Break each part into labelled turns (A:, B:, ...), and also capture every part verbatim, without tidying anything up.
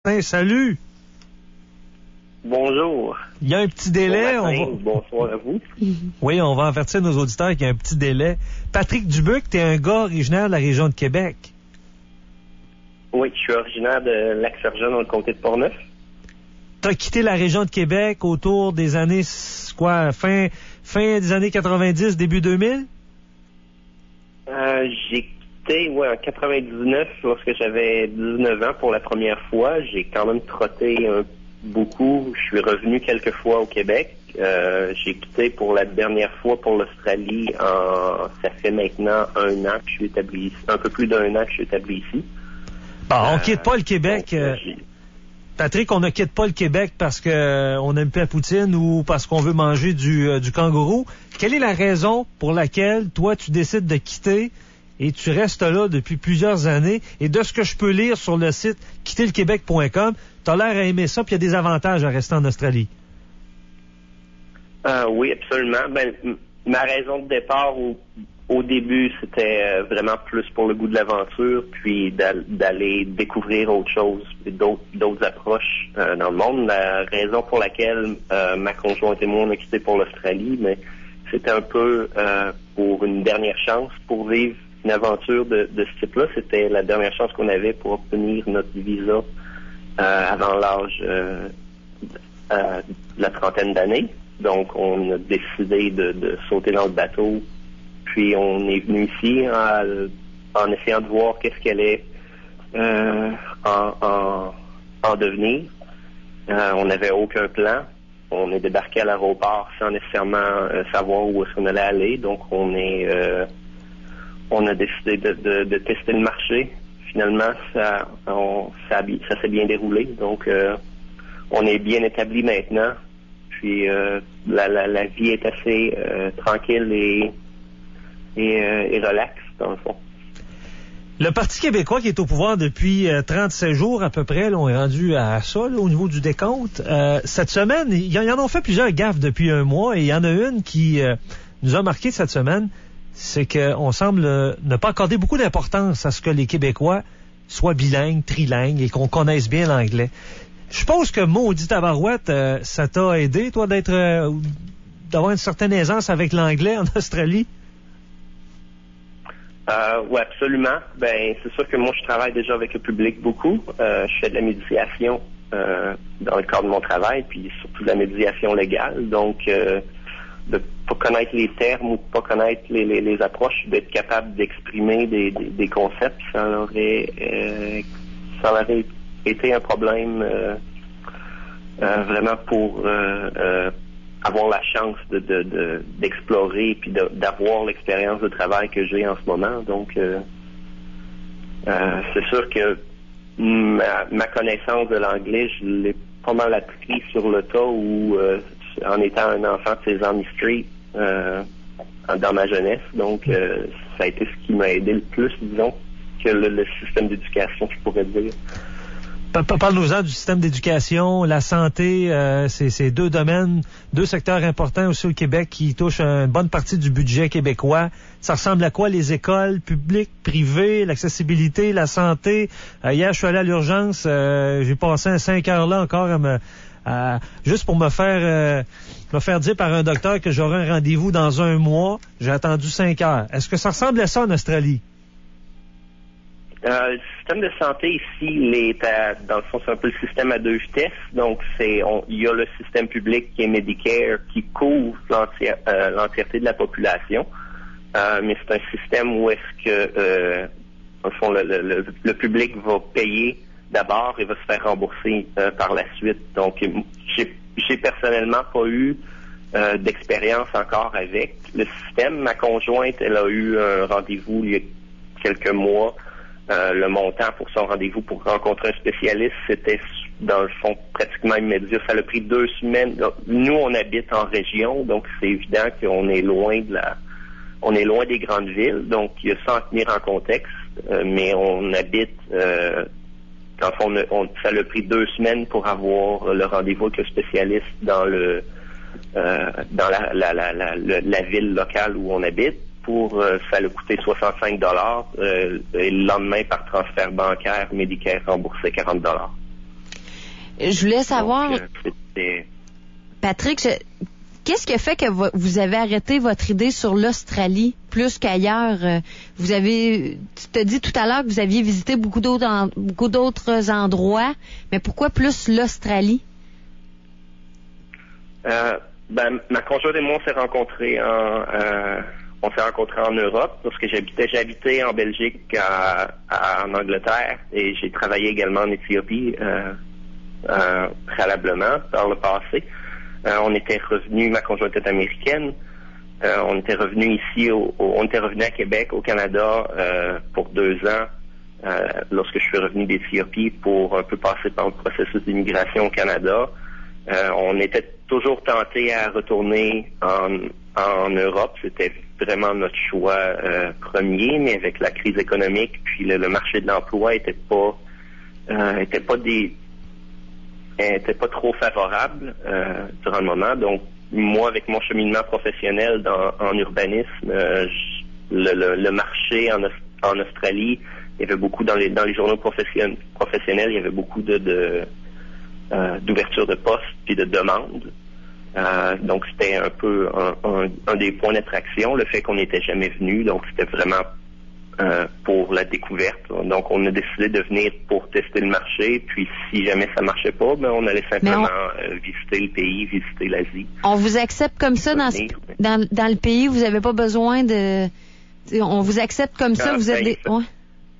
A: Martin, salut!
B: Bonjour.
A: Il y a un petit délai.
B: Bon matin,
A: on va...
B: Bonsoir à vous.
A: Oui, on va avertir nos auditeurs qu'il y a un petit délai. Patrick Dubuc, t'es un gars originaire de la région de Québec.
B: Oui, je suis originaire de Lac-Saint-Jean dans le comté de Portneuf.
A: T'as quitté la région de Québec autour des années, quoi, fin, fin des années quatre-vingt-dix, début deux mille?
B: Euh, j'ai quitté, ouais, en quatre-vingt-dix-neuf, lorsque j'avais dix-neuf ans pour la première fois. J'ai quand même trotté un beaucoup. Je suis revenu quelques fois au Québec. Euh, j'ai quitté pour la dernière fois pour l'Australie. En... Ça fait maintenant un an que je suis établi ici. Un peu plus d'un an que je suis établi ici.
A: Bon, on
B: euh,
A: quitte pas le Québec.
B: Donc,
A: euh,
B: j'ai...
A: Patrick, on ne quitte pas le Québec parce que euh, on aime plus la poutine ou parce qu'on veut manger du, euh, du kangourou. Quelle est la raison pour laquelle toi tu décides de quitter et tu restes là depuis plusieurs années? Et de ce que je peux lire sur le site quitter le québec point com, tu as l'air à aimer ça, puis il y a des avantages à rester en Australie.
B: Euh, oui, absolument. Ben, m- ma raison de départ au, au début, c'était euh, vraiment plus pour le goût de l'aventure, puis d'al- d'aller découvrir autre chose, d'autres, d'autres approches euh, dans le monde. La raison pour laquelle euh, ma conjointe et moi on a quitté pour l'Australie, mais c'était un peu euh, pour une dernière chance pour vivre une aventure de, de ce type-là. C'était la dernière chance qu'on avait pour obtenir notre visa euh, avant l'âge euh, euh, de la trentaine d'années. Donc, on a décidé de, de sauter dans le bateau. Puis, on est venu ici en, en essayant de voir qu'est-ce qu'elle est euh, en, en, en devenir. Euh, on n'avait aucun plan. On est débarqué à l'aéroport sans nécessairement euh, savoir où est-ce qu'on allait aller. Donc, on est, euh, on a décidé de, de, de tester le marché. Finalement, ça, on, ça, ça s'est bien déroulé. Donc, euh, on est bien établi maintenant. Puis euh, la, la, la vie est assez euh, tranquille et, et, euh, et relaxe, dans le fond.
A: Le Parti québécois qui est au pouvoir depuis euh, trente-sept jours à peu près, là, on est rendu à ça là, au niveau du décompte. Euh, cette semaine, ils y en ont fait plusieurs gaffes depuis un mois et il y en a une qui euh, nous a marqué cette semaine, c'est qu'on semble euh, ne pas accorder beaucoup d'importance à ce que les Québécois soient bilingues, trilingues et qu'on connaisse bien l'anglais. Je suppose que maudit tabarouette, euh, ça t'a aidé, toi, d'être euh, d'avoir une certaine aisance avec l'anglais en Australie?
B: Euh, oui, absolument. Ben, c'est sûr que moi, je travaille déjà avec le public beaucoup. Euh, je fais de la médiation euh, dans le cadre de mon travail, puis surtout de la médiation légale. Donc, euh, de pas connaître les termes ou de pas connaître les, les, les approches, d'être capable d'exprimer des, des, des concepts, ça aurait, euh, ça aurait été un problème euh, euh, vraiment pour euh, euh, avoir la chance de, de, de, d'explorer puis de, d'avoir l'expérience de travail que j'ai en ce moment. Donc, euh, euh, c'est sûr que ma, ma connaissance de l'anglais, je l'ai pas mal appris sur le tas ou euh, en étant un enfant de Sesame Street euh, dans ma jeunesse. Donc, euh, ça a été ce qui m'a aidé le plus, disons, que le, le système d'éducation, je pourrais dire.
A: Parle-nous-en du système d'éducation, la santé, euh, c'est, c'est deux domaines, deux secteurs importants aussi au Québec qui touchent une bonne partie du budget québécois. Ça ressemble à quoi les écoles publiques, privées, l'accessibilité, la santé? Euh, hier, je suis allé à l'urgence, euh, j'ai passé cinq heures là encore à me, à, juste pour me faire, euh, me faire dire par un docteur que j'aurai un rendez-vous dans un mois. J'ai attendu cinq heures. Est-ce que ça ressemble à ça en Australie?
B: Euh, le système de santé ici, il est à, dans le fond, c'est un peu le système à deux vitesses. Donc, c'est, on, il y a le système public qui est Medicare, qui couvre l'entière, euh, l'entièreté de la population. Euh, mais c'est un système où est-ce que, euh, dans le fond, le, le, le public va payer d'abord et va se faire rembourser euh, par la suite. Donc, j'ai, j'ai personnellement pas eu euh, d'expérience encore avec le système. Ma conjointe, elle a eu un rendez-vous il y a quelques mois. Euh, le montant pour son rendez-vous pour rencontrer un spécialiste, c'était dans le fond pratiquement immédiat. Ça a pris deux semaines. Donc, nous, on habite en région, donc c'est évident qu'on est loin de la, on est loin des grandes villes. Donc, il y a ça à tenir en contexte, euh, mais on habite. Euh, dans le fond, on, on, ça a pris deux semaines pour avoir le rendez-vous avec le spécialiste dans le, euh, dans la, la, la, la, la, la ville locale où on habite. Pour, euh, ça a coûté soixante-cinq dollars euh, et le lendemain, par transfert bancaire, Medicare remboursait quarante dollars.
C: Je voulais savoir,
B: Donc, euh, c'était...
C: Patrick, je... qu'est-ce qui a fait que vous avez arrêté votre idée sur l'Australie plus qu'ailleurs? Vous avez, tu t'as dit tout à l'heure que vous aviez visité beaucoup d'autres, en... beaucoup d'autres endroits, mais pourquoi plus l'Australie?
B: Euh, ben, ma conjointe et moi, on s'est rencontrés en, euh, on s'est rencontrés en Europe parce que j'habitais, j'habitais en Belgique, à, à, en Angleterre, et j'ai travaillé également en Éthiopie euh, euh, préalablement par le passé. Euh, on était revenu, ma conjointe est américaine. Euh, on était revenu ici, au, au, on était revenu à Québec, au Canada, euh, pour deux ans. Euh, lorsque je suis revenu d'Éthiopie pour un peu passer par le processus d'immigration au Canada. Euh, on était toujours tenté à retourner en, en Europe. C'était vraiment notre choix euh, premier, mais avec la crise économique, puis le, le marché de l'emploi était pas euh, était pas des était pas trop favorable euh, durant le moment. Donc moi, avec mon cheminement professionnel dans, en urbanisme, euh, je, le, le, le marché en, en Australie, il y avait beaucoup dans les dans les journaux professionnels, professionnels il y avait beaucoup de, de euh, d'ouverture de postes puis de demandes. Euh, donc c'était un peu un, un, un des points d'attraction, le fait qu'on n'était jamais venu. Donc c'était vraiment euh, pour la découverte. Donc on a décidé de venir pour tester le marché. Puis si jamais ça marchait pas, ben on allait simplement on... euh, visiter le pays, visiter l'Asie.
C: On vous accepte comme ça dans,
B: venir, mais...
C: dans dans le pays. Vous n'avez pas besoin de. On vous accepte comme ça.
B: Ah,
C: vous êtes
B: ben,
C: des. Ouais.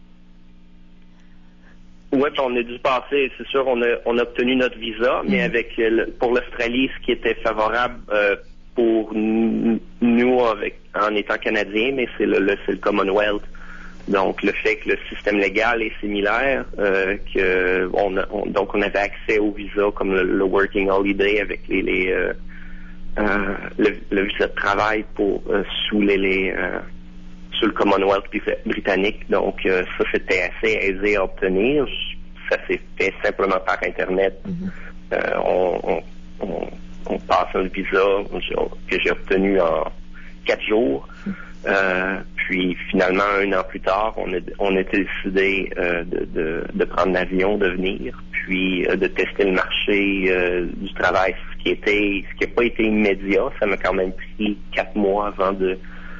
B: Oui, on a dû passer, c'est sûr, on a, on a obtenu notre visa, mais
C: Mm.
B: avec le, pour l'Australie, ce qui était favorable euh, pour n- nous avec, en étant Canadiens, mais c'est le, le, c'est le Commonwealth. Donc le fait que le système légal est similaire, euh, que on, a, on donc on avait accès au visa comme le, le Working Holiday avec les, les euh, euh, le, le visa de travail pour euh, sous les, les euh, sur le Commonwealth britannique. Donc, euh, ça, c'était assez aisé à obtenir. Ça s'est fait simplement par Internet. Mm-hmm. Euh, on, on, on, on passe un visa que j'ai obtenu en quatre jours. Mm-hmm. Euh, puis, finalement, un an plus tard, on a, on a décidé euh, de, de, de prendre l'avion, de venir, puis euh, de tester le marché euh, du travail, ce qui était, ce qui n'a pas été immédiat. Ça m'a quand même pris quatre mois avant de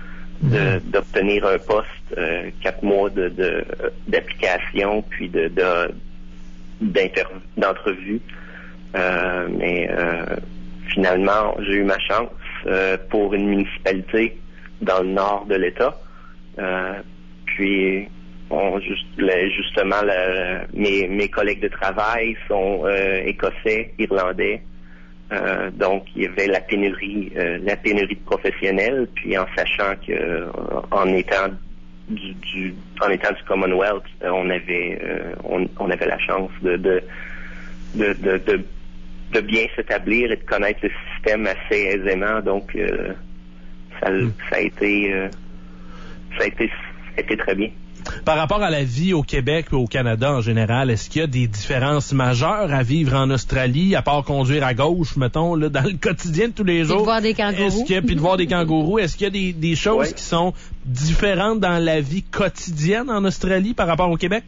B: De, d'obtenir un poste, euh, quatre mois de, de d'application, puis de, de d'inter- d'entrevue. Euh, mais euh, finalement, j'ai eu ma chance euh, pour une municipalité dans le nord de l'État. Euh, puis, on, juste, le, justement, le, mes, mes collègues de travail sont euh, écossais, irlandais. Euh, donc, il y avait la pénurie, euh, la pénurie de professionnels, puis en sachant que, euh, en étant du, du, en étant du Commonwealth, euh, on avait, euh, on, on avait la chance de, de, de, de, de, de bien s'établir et de connaître le système assez aisément. Donc, euh, ça, ça a été, euh, ça a été, ça a été très bien.
D: Par rapport à la vie au Québec et au Canada en général, est-ce qu'il y a des différences majeures à vivre en Australie, à part conduire à gauche, mettons, là, dans le quotidien de tous les jours?
C: Puis de voir des kangourous.
D: Est-ce qu'il y a, puis de voir des kangourous. Est-ce qu'il y a des, des choses
B: ouais.
D: qui sont différentes dans la vie quotidienne en Australie par rapport au Québec?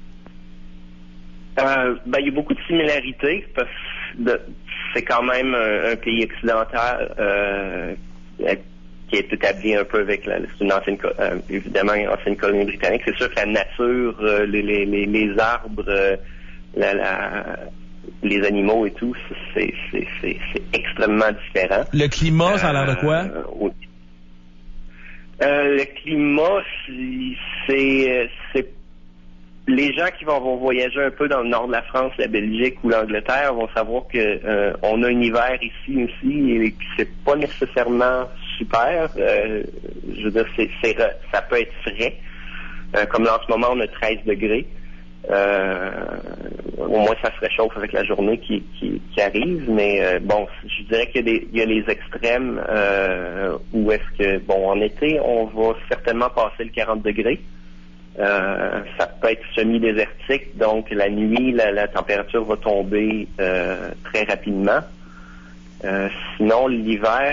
B: Euh, ben, il y a beaucoup de similarités parce que c'est quand même un, un pays occidental euh, qui est établi un peu avec la, c'est une ancienne, euh, évidemment, une ancienne colonie britannique. C'est sûr que la nature, euh, les, les, les, les arbres, euh, la, la, les animaux et tout, c'est, c'est, c'est, c'est extrêmement différent.
D: Le climat, ça a l'air de quoi?
B: Euh, oui. euh, le climat, c'est, c'est les gens qui vont, vont voyager un peu dans le nord de la France, la Belgique ou l'Angleterre vont savoir que euh, on a un hiver ici aussi et que c'est pas nécessairement super. Euh, je veux dire, c'est, c'est, ça peut être frais. Euh, comme là, en ce moment, on a treize degrés. Euh, au moins, ça se réchauffe avec la journée qui, qui, qui arrive. Mais euh, bon, je dirais qu'il y a, des, il y a les extrêmes euh, où est-ce que, bon, en été, on va certainement passer le quarante degrés. Euh, ça peut être semi-désertique, donc la nuit, la, la température va tomber euh, très rapidement. Euh, sinon, l'hiver,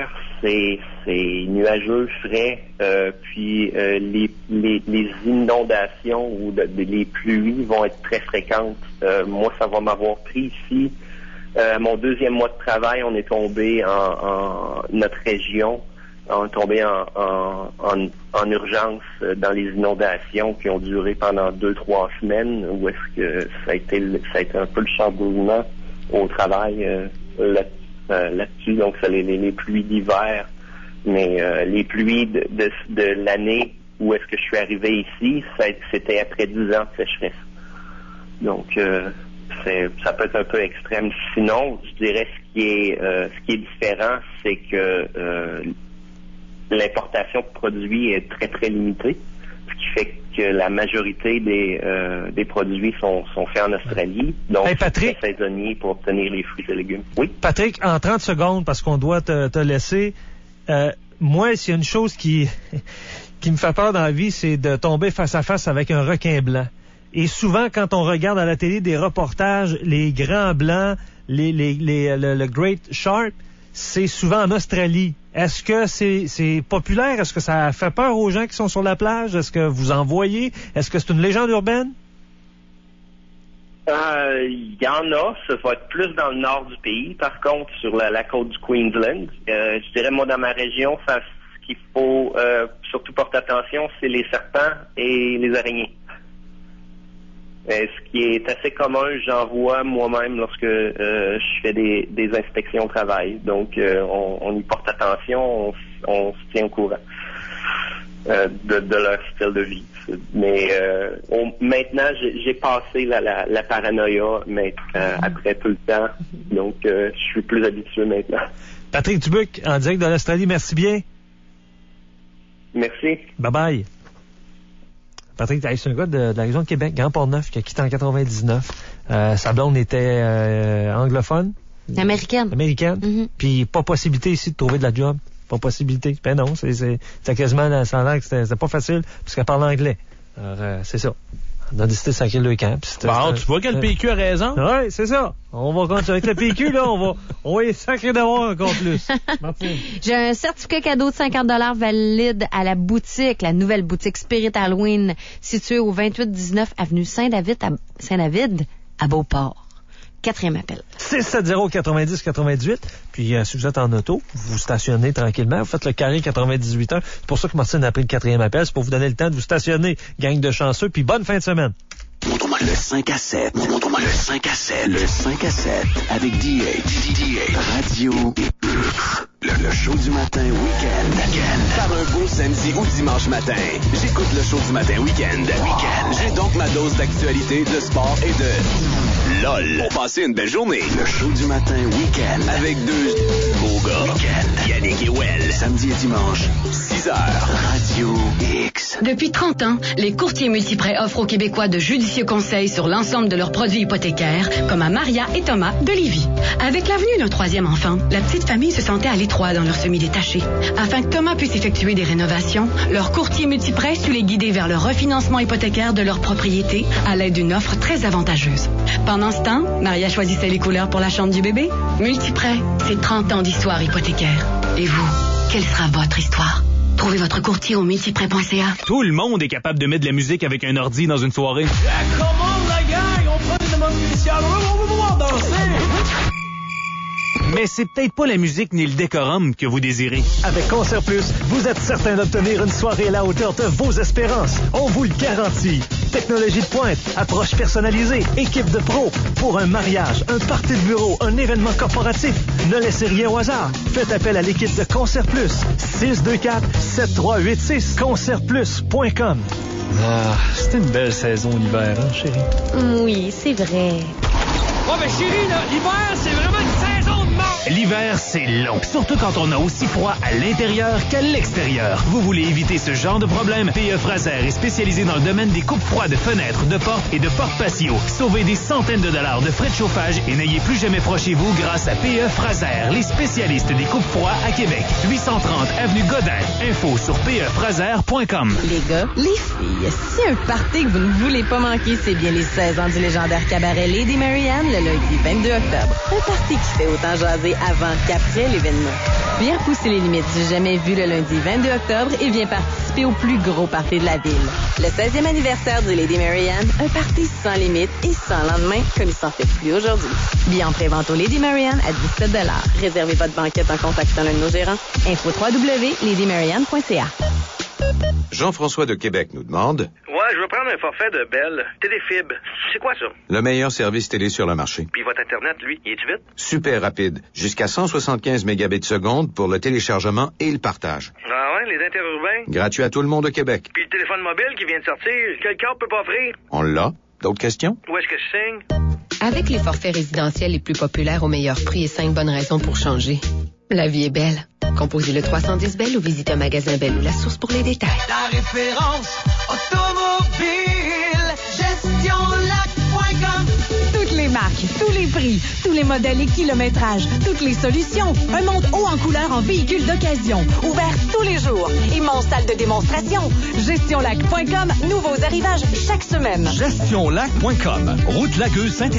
B: c'est, c'est nuageux, frais, euh, puis euh, les, les, les inondations ou de, de, les pluies vont être très fréquentes. Euh, moi, ça va m'avoir pris ici. Euh, mon deuxième mois de travail, on est tombé en, en notre région, on est tombé en, en, en, en urgence dans les inondations qui ont duré pendant deux, trois semaines, où est-ce que ça a été, ça a été un peu le chamboulement au travail euh, là, euh, là-dessus. Donc, ça les, les, les pluies d'hiver, mais euh, les pluies de, de, de l'année où est-ce que je suis arrivé ici, ça, c'était après dix ans de sécheresse. Donc, euh, c'est, ça peut être un peu extrême. Sinon, je dirais ce qui est, euh, ce qui est différent, c'est que euh, l'importation de produits est très, très limitée, ce qui fait que la majorité des, euh, des produits sont, sont faits en Australie. Donc,
A: hey, Patrick,
B: c'est très saisonnier pour obtenir les fruits et légumes. Oui?
A: Patrick, en trente secondes, parce qu'on doit te, te laisser, euh, moi, s'il y a une chose qui, qui me fait peur dans la vie, c'est de tomber face à face avec un requin blanc. Et souvent, quand on regarde à la télé des reportages, les grands blancs, les, les, les, le, le Great Shark, c'est souvent en Australie. Est-ce que c'est, c'est populaire? Est-ce que ça fait peur aux gens qui sont sur la plage? Est-ce que vous en voyez? Est-ce que c'est une légende urbaine?
B: Il euh, y en a. Ça va être plus dans le nord du pays. Par contre, sur la, la côte du Queensland, euh, je dirais, moi, dans ma région, ça, ce qu'il faut euh, surtout porter attention, c'est les serpents et les araignées. Euh, ce qui est assez commun, j'en vois moi-même lorsque euh, je fais des, des inspections au travail. Donc, euh, on, on y porte attention, on, on se tient au courant euh, de, de leur style de vie. Mais euh, on, maintenant, j'ai, j'ai passé la, la, la paranoïa, mais euh, après tout le temps. Donc, euh, je suis plus habitué maintenant.
A: Patrick Dubuc, en direct de l'Australie, merci bien.
B: Merci.
A: Bye-bye. Patrick, c'est un gars de, de la région de Québec, Grand Port-Neuf, qui a quitté en quatre-vingt-dix-neuf. Euh, sa blonde était euh, anglophone.
C: Américaine.
A: Américaine. Mm-hmm. Puis pas possibilité ici de trouver de la job. Pas possibilité. Ben non, c'est, c'est, c'est quasiment, ça a l'air que c'était, c'était pas facile, parce qu'elle parle anglais. Alors, euh, c'est ça. On a décidé de sacrer le camp.
D: Bon, tu vois que le P Q a raison.
A: Oui, c'est ça. On va continuer avec le P Q, là, on va, on va y sacrer d'avoir encore plus. Martine.
C: J'ai un certificat cadeau de cinquante dollars valide à la boutique, la nouvelle boutique Spirit Halloween, située au vingt-huit dix-neuf avenue Saint-David à, Saint-David, à Beauport. Quatrième appel.
A: six sept zéro quatre-vingt-dix quatre-vingt-dix-huit. Puis, euh, si vous êtes en auto, vous stationnez tranquillement, vous faites le carré quatre-vingt-dix-huit heures. C'est pour ça que Martine a pris le quatrième appel. C'est pour vous donner le temps de vous stationner. Gang de chanceux. Puis, bonne fin de semaine.
E: Montre-moi le cinq à sept. Montre-moi le cinq à sept. Le cinq à sept. Avec D H. D H. Radio. Le, le show du matin week-end. Week-end. Par un beau samedi ou dimanche matin. J'écoute le show du matin week-end. Week-end. J'ai donc ma dose d'actualité, de sport et de LOL. Pour passer une belle journée. Le show du matin week-end. Avec deux beaux gars. Week-end. Yannick et Well. Samedi et dimanche. six heures. Radio X.
F: Depuis trente ans, les courtiers multiprêts offrent aux Québécois de judicieux conseils sur l'ensemble de leurs produits hypothécaires, comme à Maria et Thomas de Lévis. Avec l'avenue d'un troisième enfant, la petite famille se sentait à l'étroit dans leur semi-détaché. Afin que Thomas puisse effectuer des rénovations, leur courtier multiprêt sut les guider vers le refinancement hypothécaire de leur propriété à l'aide d'une offre très avantageuse. Pendant ce temps, Maria choisissait les couleurs pour la chambre du bébé. Multiprêt, c'est trente ans d'histoire hypothécaire. Et vous, quelle sera votre histoire? Trouvez votre courtier au multiprêt point c a.
G: Tout le monde est capable de mettre de la musique avec un ordi dans une soirée.
H: Ah, comment la gang? On prend une demande spéciale. On va pouvoir danser.
G: Mais c'est peut-être pas la musique ni le décorum que vous désirez.
A: Avec Concert Plus, vous êtes certain d'obtenir une soirée à la hauteur de vos espérances. On vous le garantit. Technologie de pointe, approche personnalisée, équipe de pros. Pour un mariage, un party de bureau, un événement corporatif, ne laissez rien au hasard. Faites appel à l'équipe de Concert Plus. six deux quatre sept trois huit six concert plus point com.
I: Ah, c'était une belle saison l'hiver, hein, chérie?
C: Oui, c'est vrai.
H: Oh, mais chérie, là, l'hiver, c'est vraiment une saison de mort!
G: L'hiver, c'est long, surtout quand on a aussi froid à l'intérieur qu'à l'extérieur. Vous voulez éviter ce genre de problème? P E Fraser est spécialisé dans le domaine des coupes froides de fenêtres, de portes et de portes patio. Sauvez des centaines de dollars de frais de chauffage et n'ayez plus jamais froid chez vous grâce à P E Fraser, les spécialistes des coupes froids à Québec. huit cent trente avenue Godin. Info sur p e fraser point com.
J: Les gars, les filles, si un party que vous ne voulez pas manquer, c'est bien les seize ans du légendaire cabaret Lady Marianne le lundi vingt-deux octobre. Un party qui fait autant jaser profiter avant qu'après l'événement. Viens repousser les limites du jamais vu le lundi vingt-deux octobre et viens participer au plus gros party de la ville. Le seizième anniversaire du Lady Mary Ann, un party sans limite et sans lendemain, comme il s'en fait plus aujourd'hui. Billets en pré-vente au Lady Mary Ann à dix-sept dollars. Réservez votre banquette en contactant l'un de nos gérants. Info w w w point lady mary ann point c a.
K: Jean-François de Québec nous demande...
L: Ouais, je veux prendre un forfait de Bell. Téléphibe. C'est quoi ça?
K: Le meilleur service télé sur le marché.
L: Puis votre Internet, lui, il est-tu vite?
K: Super rapide. Jusqu'à cent soixante-quinze mégabits seconde pour le téléchargement et le partage.
L: Ah ouais, les interurbains?
K: Gratuit à tout le monde au Québec.
L: Puis le téléphone mobile qui vient de sortir, quel câble peut pas offrir?
K: On l'a. D'autres questions?
L: Où est-ce que je signe?
M: Avec les forfaits résidentiels les plus populaires au meilleur prix et cinq bonnes raisons pour changer. La vie est belle. Composez le trois cent dix Bell ou visitez un magasin Bell ou La Source pour les détails.
H: La référence automobile, gestion lac point com.
N: Toutes les marques, tous les prix, tous les modèles et kilométrages, toutes les solutions. Un monde haut en couleur en véhicules d'occasion. Ouvert tous les jours. Immense salle de démonstration. gestion lac point com. Nouveaux arrivages chaque semaine.
O: gestion lac point com. Route Lagueux Saint